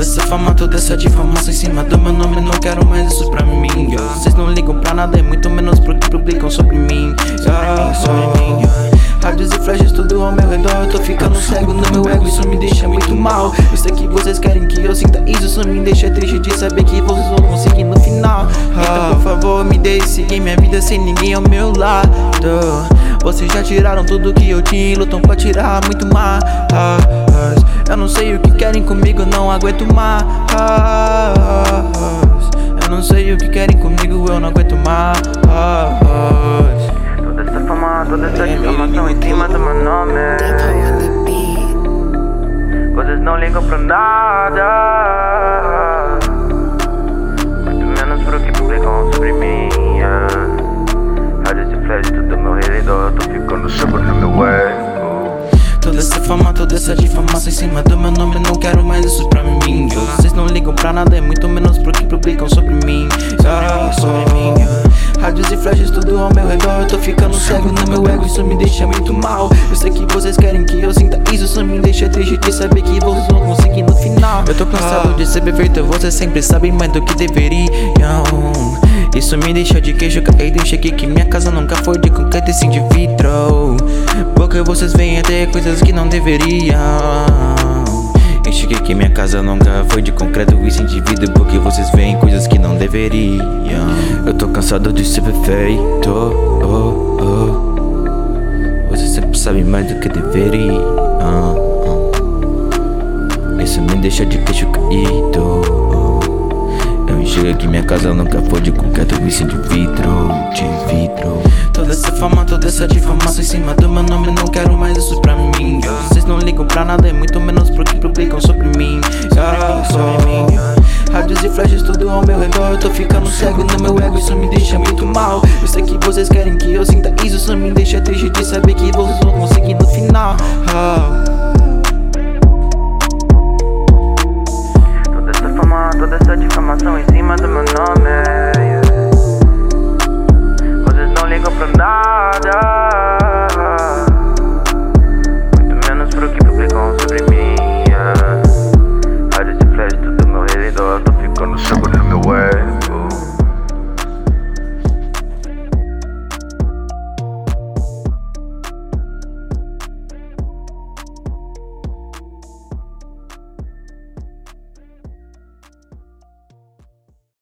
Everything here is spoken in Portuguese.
Toda essa fama, toda essa difamação em cima do meu nome, não quero mais isso pra mim. Vocês não ligam pra nada e muito menos pro que publicam sobre mim. Rádios e flashes tudo ao meu redor, eu tô ficando cego no meu ego, isso me deixa muito mal. Eu sei que vocês querem que eu sinta isso me deixa triste de saber que vocês vão conseguir no final. Então por favor me deixe seguir minha vida sem ninguém ao meu lado. Vocês já tiraram tudo que eu tinha e lutam pra tirar muito mais. Eu não sei o que querem comigo, não aguento mais. Eu não sei o que querem comigo, eu não aguento mais. Toda essa fama, toda essa difamação em cima do meu nome. Vocês não ligam pra nada, muito menos pro que publicam sobre mim. Rádios e flash tudo ao meu redor, eu tô ficando cego no meu ego. Toda essa fama, toda essa difamação em cima do meu nome, não quero mais isso pra mim. Vocês não ligam pra nada e muito menos pro que publicam sobre mim. Rádios e flashes tudo ao meu redor, eu tô ficando cego no meu ego, isso me deixa muito mal. Eu sei que vocês querem que eu sinta isso me deixa triste de saber que vocês vão conseguir no final. Eu tô cansado de ser perfeito, vocês sempre sabem mais do que deveriam. Isso me deixa de queixo caído, enxerguei que minha casa nunca foi de concreto e sim de vidro. Porque vocês veem até coisas que não deveriam. Enxerguei que minha casa nunca foi de concreto e sim de vidro. Porque vocês veem coisas que não deveriam. Eu tô cansado de ser perfeito. Vocês sempre sabem mais do que deveriam. Isso me deixa de queixo caído. Eu enxerguei que minha casa nunca foi de concreto e sim de vidro. Toda essa fama, toda essa difamação em cima do meu nome, não quero mais isso pra mim. Vocês não ligam pra nada e muito menos pro que publicam sobre mim. Rádios e flashes tudo ao meu redor, eu tô ficando cego no meu ego, isso me deixa muito mal. Eu sei que vocês querem que eu sinta isso me deixa triste de saber